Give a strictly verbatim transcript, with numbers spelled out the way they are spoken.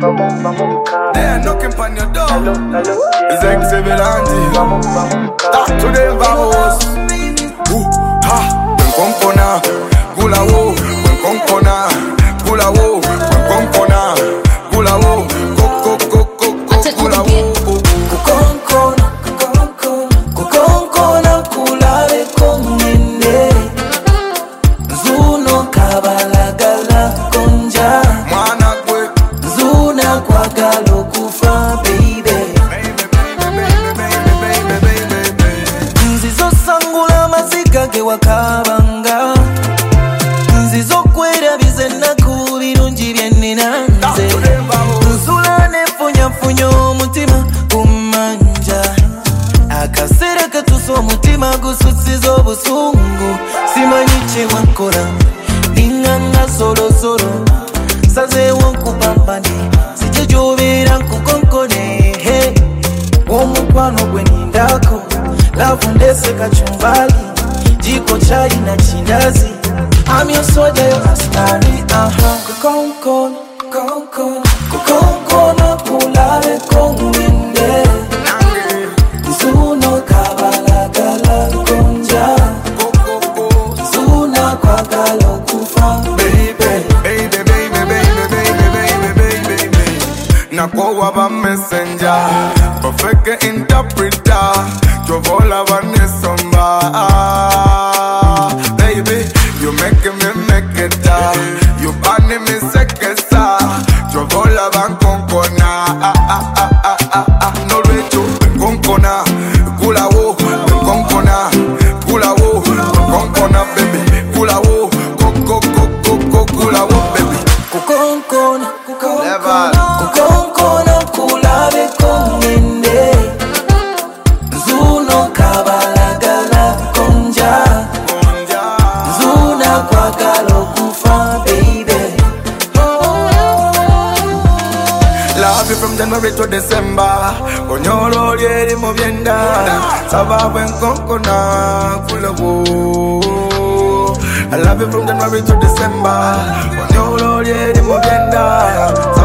They are knocking on your door. It's like Sevelanti. Talk to them vamos. Ooh, ha, when konkona, gula wo, when konkona, gula wo, when konkona, gula wo, go go go go go gula wo. Konkona, konkona, gula le kongende. Zuno kabala gala konja. Mwana kwe, zuna kwa galo kufa baby. Nzizo sangula mazika ge wakabanga. Nzizo kwera bizena kubirungi byenninanze. Nzula nefunya funya omutima kumanja. Akasera katuso omutima gususiza obusungu. Simanyi kye wakola ninganga solo solo. Saze wankupambane sije jobera nkukonkone. Hey, omukwano gwe nindako lavu ndese kachumbali jiko chai na chindazi. I'm your soldier, you're a starry. Uh-huh. Konkona, konkona, konkona kulale kongwinde. Zuno kabala gala konja. Zuna kwa galo kufa baby. baby, baby, baby, baby, baby, baby, baby. Nakowa ba messenger, perfect interpreter. Jovola vanesomba, baby. You make me make it, you ban me sekesa. Jovola van konkona, ah ah ah ah ah ah. No recho, konkona, gula wo, konkona, gula wo, konkona baby, gula wo, go go go go go gula wo baby. Konkona, konkona kulale kongende. Zuno kabala gala konja. Zuna kwa galo kufa baby. Love you from January to December. Onyolo lieri movienda. Sava buen konkona kula wo. I love you from January to December. Onyolo lieri movienda.